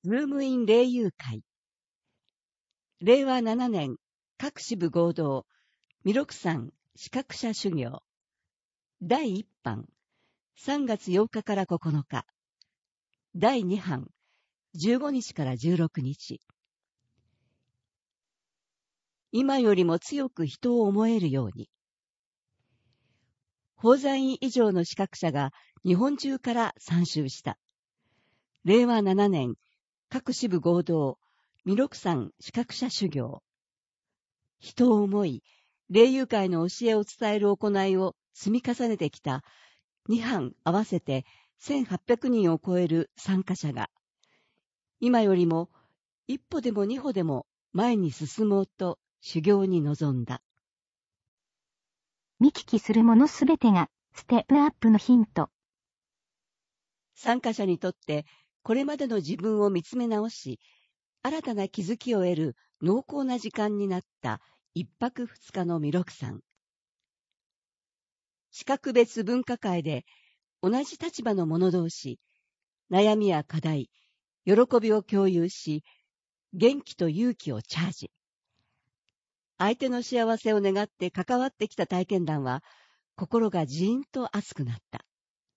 ズームイン霊友会。令和7年、各支部合同、弥勒山資格者修行。第1版、3月8日から9日。第2版、15日から16日。今よりも強く人を思えるように。法山院以上の資格者が日本中から参集した。令和7年、各支部合同、弥勒山資格者修行。人を思い、霊友会の教えを伝える行いを積み重ねてきた2班合わせて1800人を超える参加者が、今よりも一歩でも二歩でも前に進もうと修行に臨んだ。 見聞きするものすべてがステップアップのヒント。 参加者にとってこれまでの自分を見つめ直し、新たな気づきを得る濃厚な時間になった一泊二日の弥勒山。資格別分科会で同じ立場の者同士、悩みや課題、喜びを共有し、元気と勇気をチャージ。相手の幸せを願って関わってきた体験談は、心がじーんと熱くなった。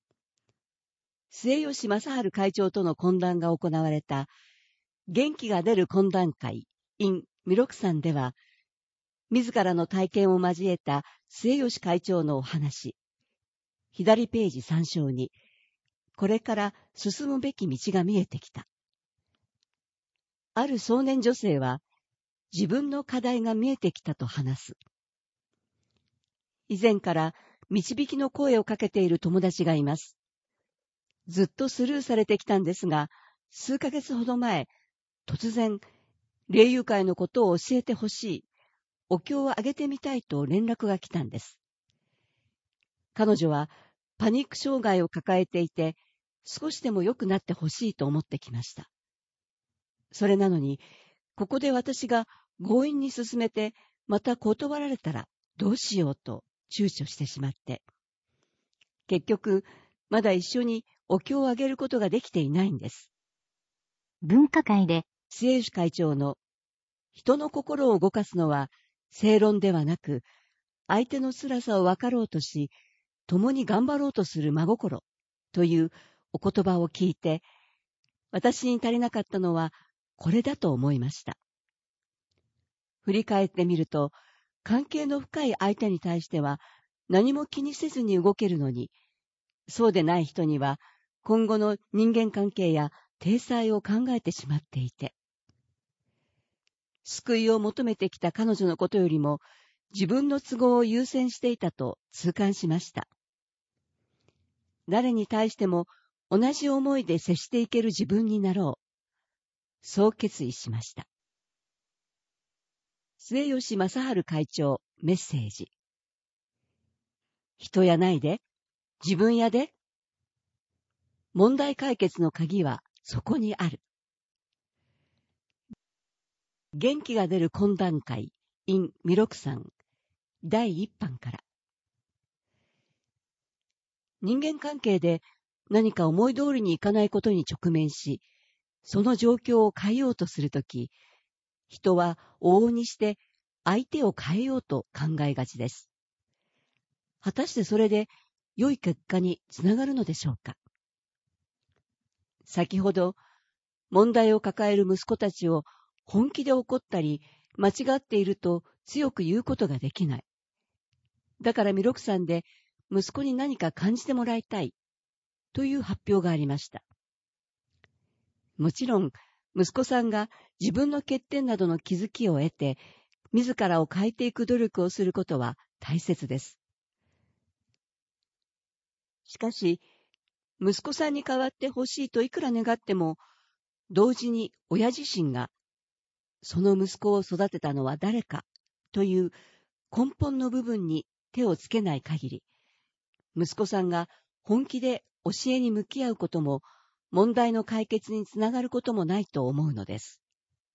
末吉正治会長との懇談が行われた、元気が出る懇談会 in 弥勒山では、自らの体験を交えた末吉会長のお話、左ページ参照に、これから進むべき道が見えてきた。ある少年女性は、自分の課題が見えてきたと話す。以前から導きの声をかけている友達がいます。ずっとスルーされてきたんですが、数ヶ月ほど前、突然、霊友会のことを教えてほしい、お経をあげてみたいと連絡が来たんです。彼女はパニック障害を抱えていて、少しでも良くなってほしいと思ってきました。それなのに、ここで私が強引に進めて、また断られたらどうしようと躊躇してしまって。結局、まだ一緒にお経をあげることができていないんです。 分科会で、 末吉会長の、人の心を動かすのは正論ではなく、相手の辛さを分かろうとし、共に頑張ろうとする真心というお言葉を聞いて、私に足りなかったのはこれだと思いました。振り返ってみると、関係の深い相手に対しては何も気にせずに動けるのに、そうでない人には今後の人間関係や体裁を考えてしまっていて、救いを求めてきた彼女のことよりも自分の都合を優先していたと痛感しました。誰に対しても同じ思いで接していける自分になろう。そう決意しました。末吉正治会長メッセージ。人やないで、自分やで。問題解決の鍵はそこにある。元気が出る懇談会 in 弥勒山第1版から。人間関係で何か思い通りにいかないことに直面し、その状況を変えようとするとき、人は往々にして相手を変えようと考えがちです。果たしてそれで良い結果につながるのでしょうか。先ほど、問題を抱える息子たちを本気で怒ったり、間違っていると強く言うことができない。だから弥勒山で息子に何か感じてもらいたいという発表がありました。もちろん、息子さんが自分の欠点などの気づきを得て、自らを変えていく努力をすることは大切です。しかし、息子さんに代わってほしいといくら願っても、同時に親自身が、その息子を育てたのは誰かという根本の部分に手をつけない限り、息子さんが本気で教えに向き合うことも、問題の解決につながることもないと思うのです。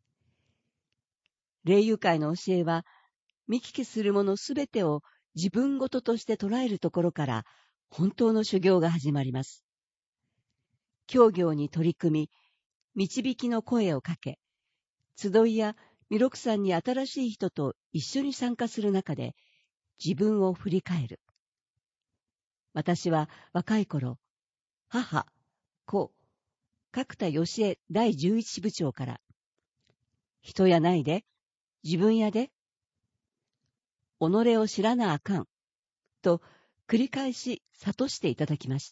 霊友会の教えは、見聞きするものすべてを自分ごととして捉えるところから、本当の修行が始まります。教行に取り組み、 導きの声をかけ、集いや弥勒山に新しい人と一緒に参加する中で自分を振り返る。私は若い頃、母、子、角田義恵第11部長から、人やないで、自分やで、己を知らなあかん、と繰り返し諭していただきました。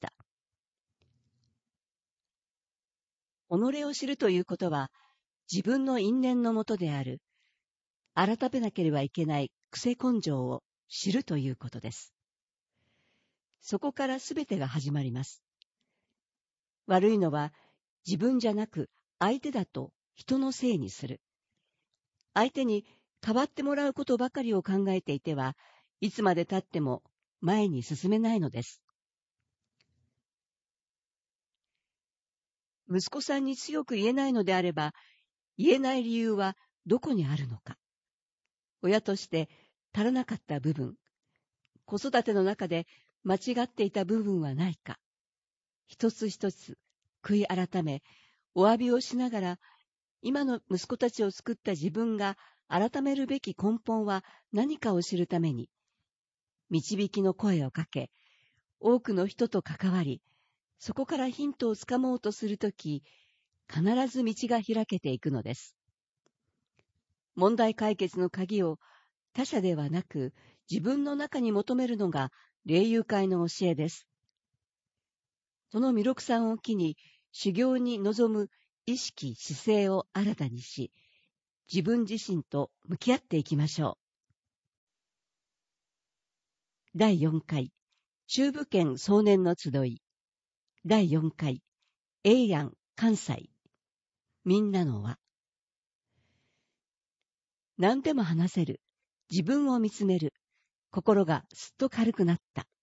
己を知るということは、自分の因縁のもとである、改めなければいけない癖根性を知るということです。そこからすべてが始まります。悪いのは自分じゃなく相手だと人のせいにする。相手に変わってもらうことばかりを考えていては、いつまで経っても前に進めないのです。息子さんに強く言えないのであれば、言えない理由はどこにあるのか。親として足らなかった部分、子育ての中で間違っていた部分はないか。一つ一つ悔い改め、お詫びをしながら、今の息子たちを作った自分が改めるべき根本は何かを知るために、導きの声をかけ、多くの人と関わり、そこからヒントをつかもうとするとき、必ず道が開けていくのです。問題解決の鍵を他者ではなく自分の中に求めるのが霊友会の教えです。その弥勒さんを機に修行に臨む意識、姿勢を新たにし、自分自身と向き合っていきましょう。第4回中部圏壮年の集い。第4回永安関西。みんなの輪。何でも話せる。自分を見つめる。心がすっと軽くなった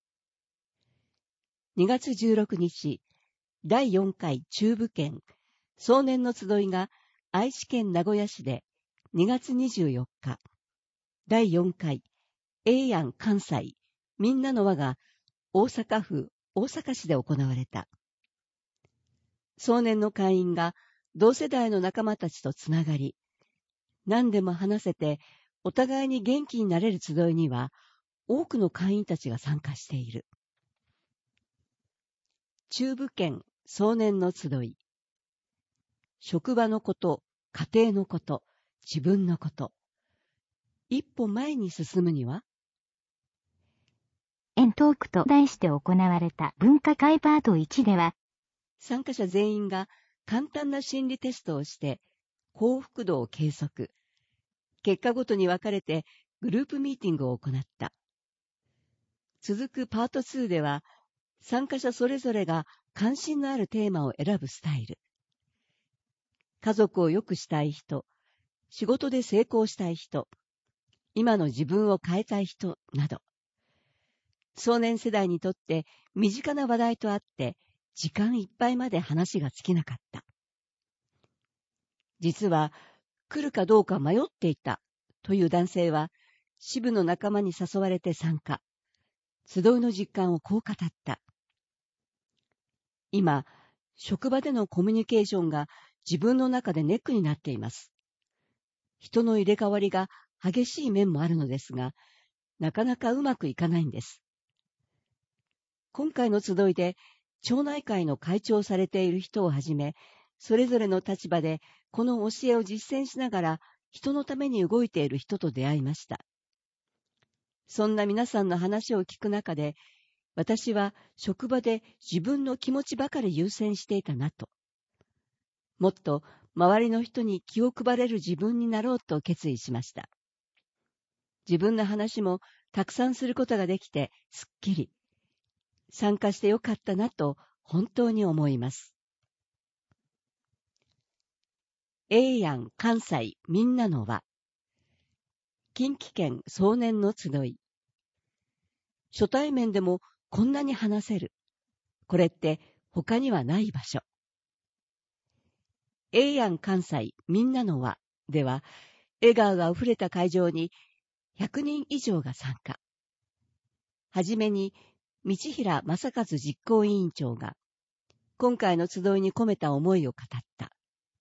。2月16日、第4回中部圏壮年の集いが愛知県名古屋市で2月24日、第4回永安関西みんなの輪が大阪府大阪市で行われた。壮年の会員が同世代の仲間たちとつながり、何でも話せてお互いに元気になれる集いには多くの会員たちが参加している。中部圏壮年の集い。職場のこと、家庭のこと、自分のこと。一歩前に進むには、 エントークと題して行われた分科会パート1では、 参加者全員が簡単な心理テストをして幸福度を計測。結果ごとに分かれてグループミーティングを行った。続くパート2では、参加者それぞれが関心のあるテーマを選ぶスタイル。家族を良くしたい人、仕事で成功したい人、今の自分を変えたい人など、壮年世代にとって身近な話題とあって、時間いっぱいまで話が尽きなかった。実は、来るかどうか迷っていたという男性は、支部の仲間に誘われて参加。集いの実感をこう語った。今、職場でのコミュニケーションが自分の中でネックになっています。人の入れ替わりが激しい面もあるのですが、なかなかうまくいかないんです。今回の集いで、町内会の会長をされている人をはじめ、それぞれの立場でこの教えを実践しながら人のために動いている人と出会いました。そんな皆さんの話を聞く中で、私は職場で自分の気持ちばかり優先していたなと。もっと周りの人に気を配れる自分になろうと決意しました。自分の話もたくさんすることができてすっきり。参加してよかったなと本当に思います。永安関西みんなの輪。近畿圏壮年の集い。初対面でもこんなに話せる。これって他にはない場所。永安関西みんなの輪では、笑顔があふれた会場に100人以上が参加。はじめに道平正和実行委員長が、今回の集いに込めた思いを語った。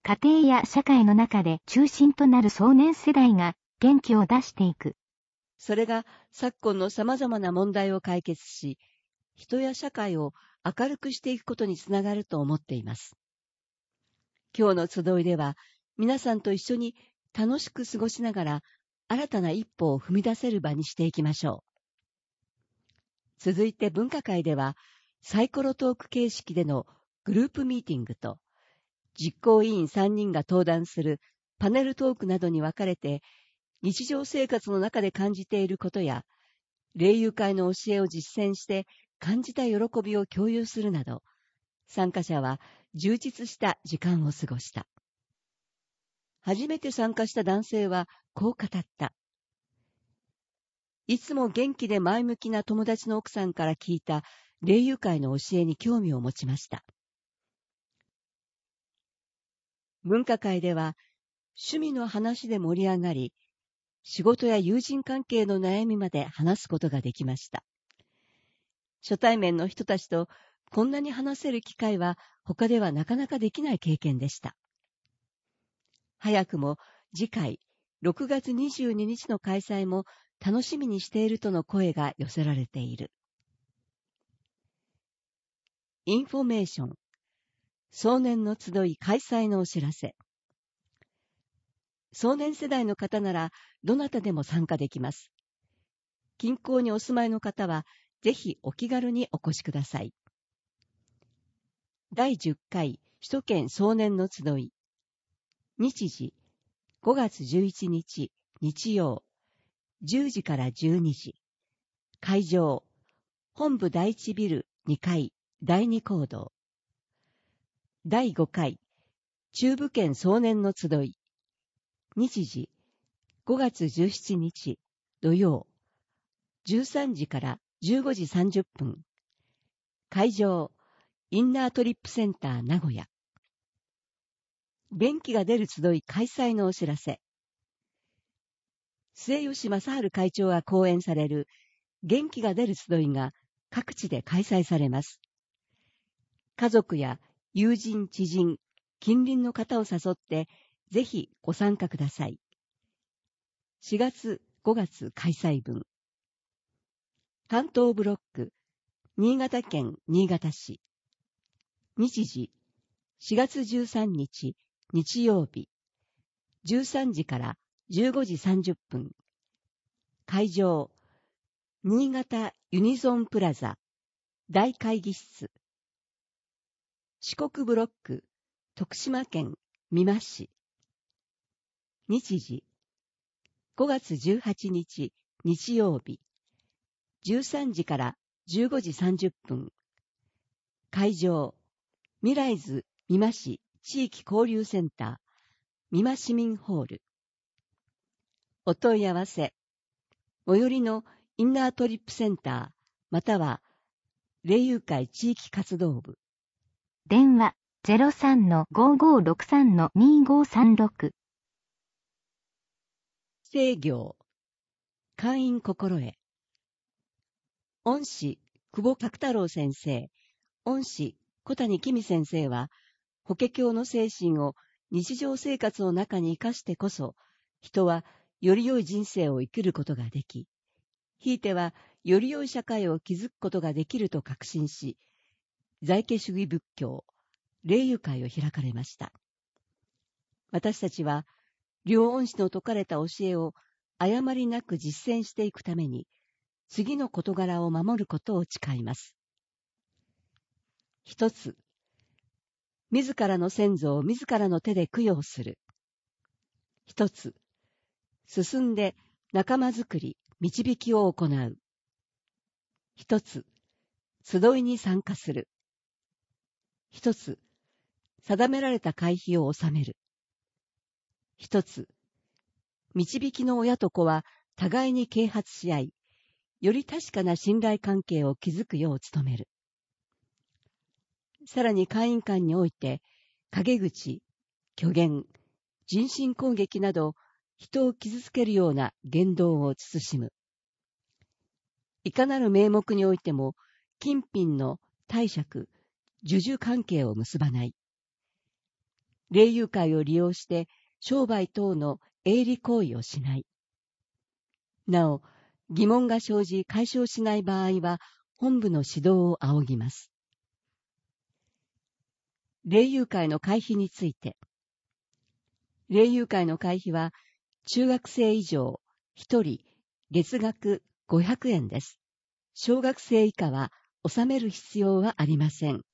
家庭や社会の中で中心となる壮年世代が元気を出していく。 それが昨今の様々な問題を解決し、人や社会を明るくしていくことにつながると思っています。今日の集いでは、皆さんと一緒に楽しく過ごしながら、新たな一歩を踏み出せる場にしていきましょう。続いて文化会では、サイコロトーク形式でのグループミーティングと、実行委員3人が登壇するパネルトークなどに分かれて、日常生活の中で感じていることや、霊友会の教えを実践して感じた喜びを共有するなど、参加者は充実した時間を過ごした。初めて参加した男性はこう語った。いつも元気で前向きな友達の奥さんから聞いた霊友会の教えに興味を持ちました。文化会では趣味の話で盛り上がり、仕事や友人関係の悩みまで話すことができました。初対面の人たちとこんなに話せる機会は他ではなかなかできない経験でした。早くも次回6月22日の開催も楽しみにしているとの声が寄せられている。インフォメーション。壮年の集い開催のお知らせ。壮年世代の方ならどなたでも参加できます。近郊にお住まいの方はぜひお気軽にお越しください。第10回首都圏壮年の集い。日時5月11日日曜10時から12時。会場本部第一ビル2階第2講堂。第5回中部圏壮年の集い。日時5月17日土曜13時から15時30分。会場インナートリップセンター名古屋。元気が出る集い開催のお知らせ。末吉正治会長が講演される元気が出る集いが各地で開催されます。家族や友人、知人、近隣の方を誘ってぜひご参加ください。4月、5月開催分。関東ブロック、新潟県新潟市。日時、4月13日、日曜日、13時から15時30分。会場、新潟ユニゾンプラザ、大会議室。四国ブロック、徳島県美馬市。日時、5月18日、日曜日、13時から15時30分。会場、未来図美馬市地域交流センター、美馬市民ホール。お問い合わせ、最寄りのインナートリップセンター、または、霊友会地域活動部。 電話 03-5563-2536。 制業、会員心得。恩師、久保角太郎先生、恩師、小谷公先生は、法華経の精神を日常生活の中に生かしてこそ、人はより良い人生を生きることができ、ひいてはより良い社会を築くことができると確信し、在家主義仏教、霊友会を開かれました。私たちは、両恩師の説かれた教えを誤りなく実践していくために、次の事柄を守ることを誓います。一つ、自らの先祖を自らの手で供養する。一つ、進んで仲間づくり、導きを行う。一つ、集いに参加する。一つ、定められた会費を納める。一つ、導きの親と子は互いに啓発し合い、より確かな信頼関係を築くよう努める。さらに会員間において、陰口、虚言、人身攻撃など、人を傷つけるような言動を慎む。いかなる名目においても、金品の貸借、授受関係を結ばない。 霊友会を利用して商売等の営利行為をしない。なお、疑問が生じ解消しない場合は、本部の指導を仰ぎます。霊友会の会費について。霊友会の会費は、中学生以上、1人、月額500円です。小学生以下は納める必要はありません。